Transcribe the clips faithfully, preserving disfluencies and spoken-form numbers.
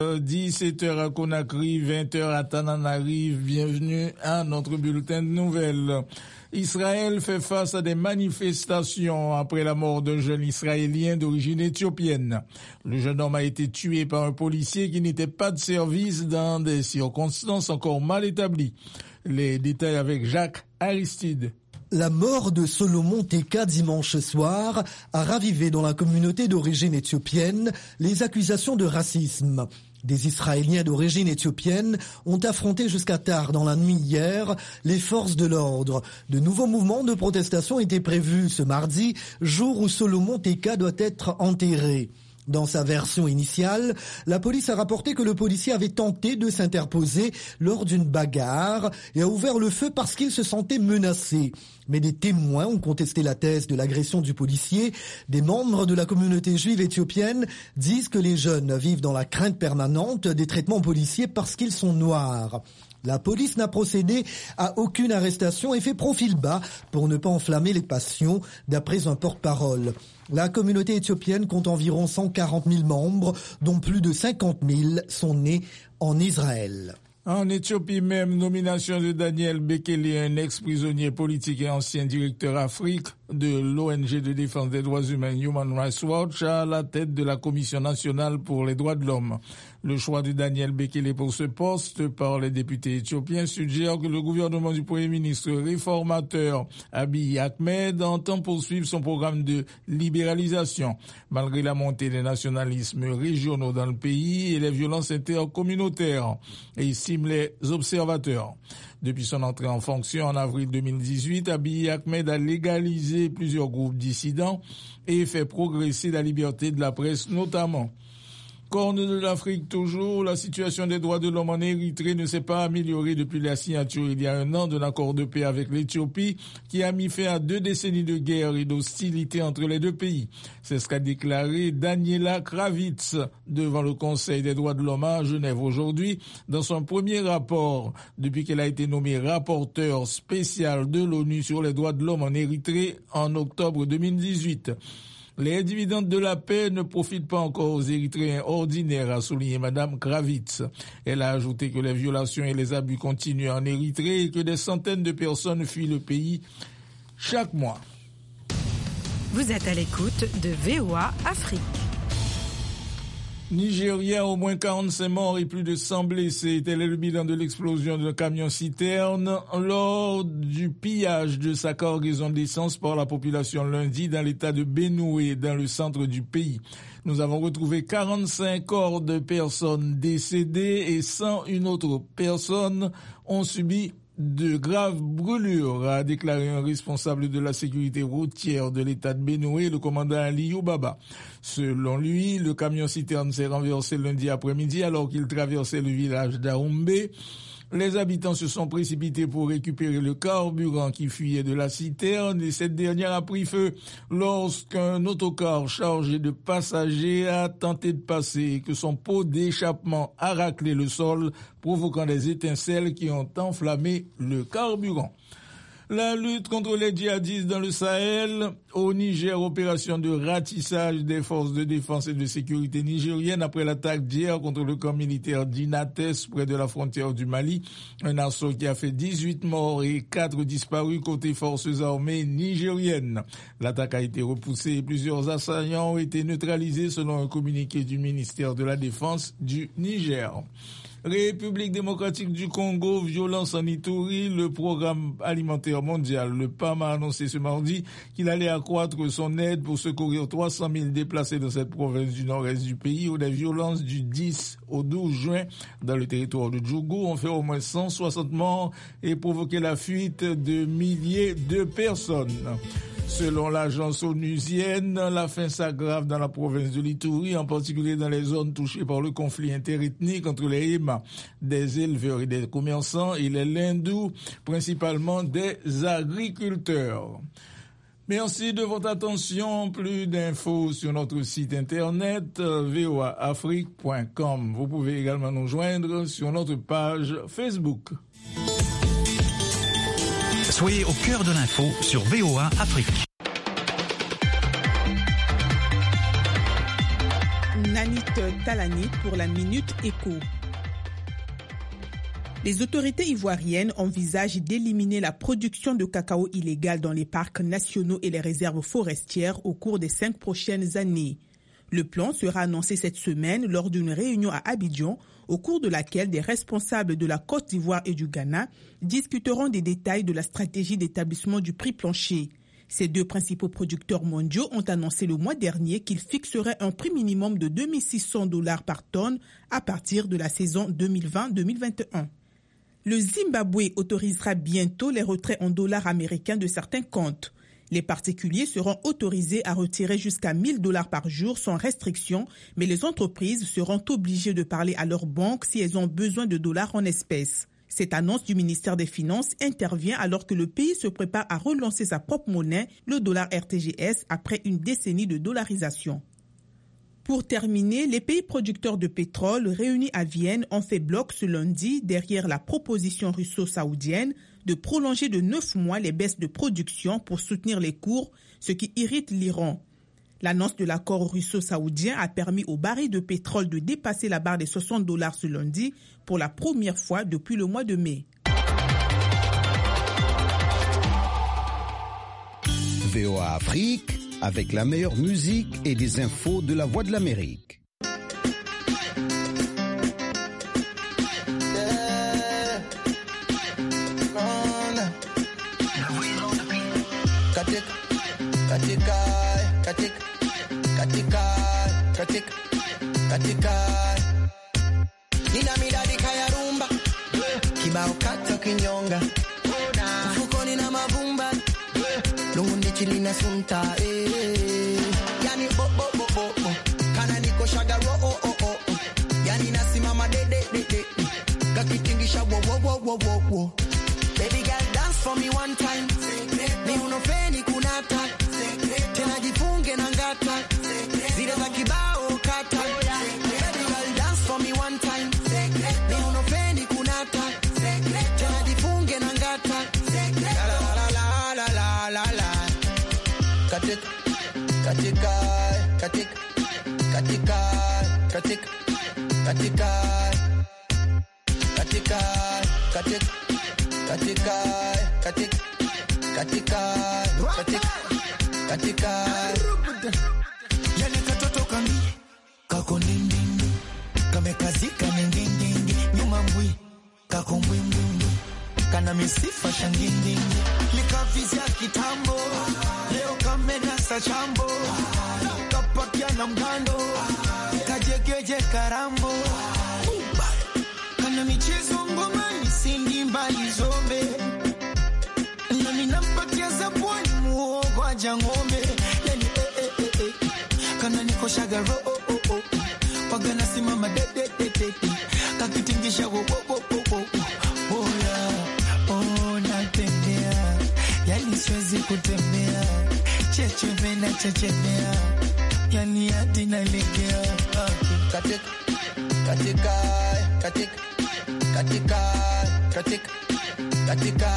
dix-sept heures à Conakry, vingt heures à Tananarive. Bienvenue à notre bulletin de nouvelles. Israël fait face à des manifestations après la mort d'un jeune Israélien d'origine éthiopienne. Le jeune homme a été tué par un policier qui n'était pas de service dans des circonstances encore mal établies. Les détails avec Jacques Aristide. La mort de Solomon Teka dimanche soir a ravivé dans la communauté d'origine éthiopienne les accusations de racisme. Des Israéliens d'origine éthiopienne ont affronté jusqu'à tard dans la nuit hier les forces de l'ordre. De nouveaux mouvements de protestation étaient prévus ce mardi, jour où Solomon Teka doit être enterré. Dans sa version initiale, la police a rapporté que le policier avait tenté de s'interposer lors d'une bagarre et a ouvert le feu parce qu'il se sentait menacé. Mais des témoins ont contesté la thèse de l'agression du policier. Des membres de la communauté juive éthiopienne disent que les jeunes vivent dans la crainte permanente des traitements policiers parce qu'ils sont noirs. La police n'a procédé à aucune arrestation et fait profil bas pour ne pas enflammer les passions, d'après un porte-parole. La communauté éthiopienne compte environ cent quarante mille membres, dont plus de cinquante mille sont nés en Israël. En Éthiopie même, nomination de Daniel Bekele, un ex-prisonnier politique et ancien directeur Afrique de l'O N G de défense des droits humains Human Rights Watch à la tête de la Commission nationale pour les droits de l'homme. Le choix de Daniel Bekele pour ce poste par les députés éthiopiens suggère que le gouvernement du Premier ministre réformateur Abiy Ahmed entend poursuivre son programme de libéralisation, malgré la montée des nationalismes régionaux dans le pays et les violences intercommunautaires, et estiment les observateurs. Depuis son entrée en fonction en avril deux mille dix-huit, Abiy Ahmed a légalisé plusieurs groupes dissidents et fait progresser la liberté de la presse notamment. Corne de l'Afrique toujours, la situation des droits de l'homme en Érythrée ne s'est pas améliorée depuis la signature il y a un an d'un accord de paix avec l'Éthiopie qui a mis fin à deux décennies de guerre et d'hostilité entre les deux pays. C'est ce qu'a déclaré Daniela Kravitz devant le Conseil des droits de l'homme à Genève aujourd'hui dans son premier rapport depuis qu'elle a été nommée rapporteure spéciale de l'ONU sur les droits de l'homme en Érythrée en octobre deux mille dix-huit. Les dividendes de la paix ne profitent pas encore aux Érythréens ordinaires, a souligné Madame Kravitz. Elle a ajouté que les violations et les abus continuent en Érythrée et que des centaines de personnes fuient le pays chaque mois. Vous êtes à l'écoute de V O A Afrique. Nigeria, au moins quarante-cinq morts et plus de cent blessés. Tel est le bilan de l'explosion d'un camion-citerne lors du pillage de sa cargaison d'essence par la population lundi dans l'état de Benue, dans le centre du pays. Nous avons retrouvé quarante-cinq corps de personnes décédées et cent une autres personnes ont subi de graves brûlures, a déclaré un responsable de la sécurité routière de l'état de Benue, le commandant Aliou Baba. Selon lui, le camion-citerne s'est renversé lundi après-midi alors qu'il traversait le village d'Aoumbe. Les habitants se sont précipités pour récupérer le carburant qui fuyait de la citerne et cette dernière a pris feu lorsqu'un autocar chargé de passagers a tenté de passer et que son pot d'échappement a raclé le sol, provoquant des étincelles qui ont enflammé le carburant. La lutte contre les djihadistes dans le Sahel, au Niger, opération de ratissage des forces de défense et de sécurité nigériennes après l'attaque d'hier contre le camp militaire d'Inates près de la frontière du Mali. Un assaut qui a fait dix-huit morts et quatre disparus côté forces armées nigériennes. L'attaque a été repoussée et plusieurs assaillants ont été neutralisés selon un communiqué du ministère de la Défense du Niger. République démocratique du Congo, violence en Ituri, le programme alimentaire mondial, le P A M, a annoncé ce mardi qu'il allait accroître son aide pour secourir trois cent mille déplacés dans cette province du nord-est du pays où des violences du dix au douze juin dans le territoire de Djougou ont fait au moins cent soixante morts et provoqué la fuite de milliers de personnes. Selon l'agence onusienne, la faim s'aggrave dans la province de l'Ituri, en particulier dans les zones touchées par le conflit interethnique entre les Hémas, des éleveurs et des commerçants, et les Lindous, principalement des agriculteurs. Merci de votre attention. Plus d'infos sur notre site internet v o a afrique point com. Vous pouvez également nous joindre sur notre page Facebook. Soyez au cœur de l'info sur V O A Afrique. Nanito Talani pour la Minute Éco. Les autorités ivoiriennes envisagent d'éliminer la production de cacao illégale dans les parcs nationaux et les réserves forestières au cours des cinq prochaines années. Le plan sera annoncé cette semaine lors d'une réunion à Abidjan, au cours de laquelle des responsables de la Côte d'Ivoire et du Ghana discuteront des détails de la stratégie d'établissement du prix plancher. Ces deux principaux producteurs mondiaux ont annoncé le mois dernier qu'ils fixeraient un prix minimum de deux mille six cents dollars par tonne à partir de la saison deux mille vingt deux mille vingt et un. Le Zimbabwe autorisera bientôt les retraits en dollars américains de certains comptes. Les particuliers seront autorisés à retirer jusqu'à mille dollars par jour sans restriction, mais les entreprises seront obligées de parler à leur banque si elles ont besoin de dollars en espèces. Cette annonce du ministère des Finances intervient alors que le pays se prépare à relancer sa propre monnaie, le dollar R T G S, après une décennie de dollarisation. Pour terminer, les pays producteurs de pétrole réunis à Vienne ont fait bloc ce lundi derrière la proposition russo-saoudienne de prolonger de neuf mois les baisses de production pour soutenir les cours, ce qui irrite l'Iran. L'annonce de l'accord russo-saoudien a permis au baril de pétrole de dépasser la barre des soixante dollars ce lundi pour la première fois depuis le mois de mai. V O A Afrique, avec la meilleure musique et des infos de la Voix de l'Amérique. Kibao kata kinyonga mfukoni na mavumba lungundi chili na sunta eh. Yani bo bo bo bo bo kana niko shagaro oh oh oh yani nasimama de de de de kakitingisha wo wo wo wo wo wo. Baby girl dance for me one time ni unofeni kunata tena jifunge na ngata zile za kibao kata. Baby girl dance for me one time ni unofeni kunata tena jifunge na ngata la la la la la la la. Katik katika katik katika katik katika katika katik katika katik katika katik katika yale katoto kambi kako ndindindi kamekazika ndindindi nyuma mbwi kako mbwimbwi kana misifa shangindindi likavizia kitambo leo kamenasa chambo kapakia na mgando kajegeje karambo kana michezo ngomani sindi mbali zombe na minampatia zabwani muogo aja ngombe yani eh eh eh eh kana niko shagaro oh oh oh wagana simama de de de de kakitingisha wo wo wo wo oh yeah oh natembea yani siwezi kutembea cheche na chechemea yani hadi nalegea katik katika katik katika katik katika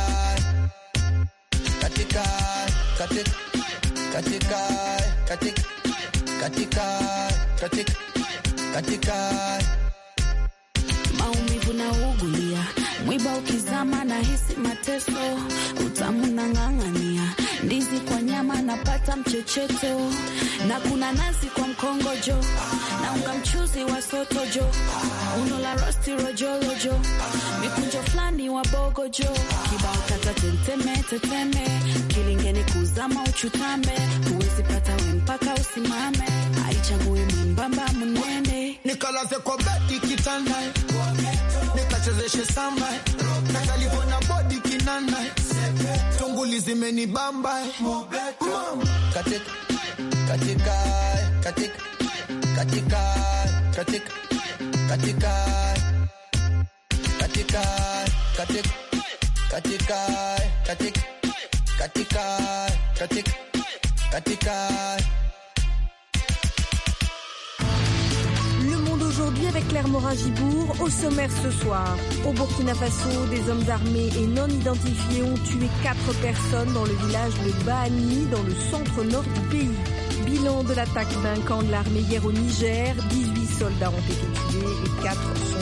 katika katik katika katik katika katik katika maumivu na ugulia mwiba ukizama na hisi mateso utamu na ng'ang'ania ndizi kwa nyama napata mchecheto na kuna nazi kwa mkongojo na unga mchuzi wa sotojo uno la rosti rojo rojo mikunjo flani wa bogojo kibao kata tenteme teteme kilingeni kuzama uchutame huwezi pata we mpaka usimame haichagui mwembamba munene nikalaze kwa bedi kitanda nikachezeshe samba nakalivona bodi kinanda tunguli zimeni bamba katik katika katik katika katik katika katika katik katika katik katika katik katika. Aujourd'hui avec Claire Morin-Gibourg, au sommaire ce soir. Au Burkina Faso, des hommes armés et non identifiés ont tué quatre personnes dans le village de Bahani, dans le centre-nord du pays. Bilan de l'attaque d'un camp de l'armée hier au Niger, dix-huit soldats ont été tués et quatre sont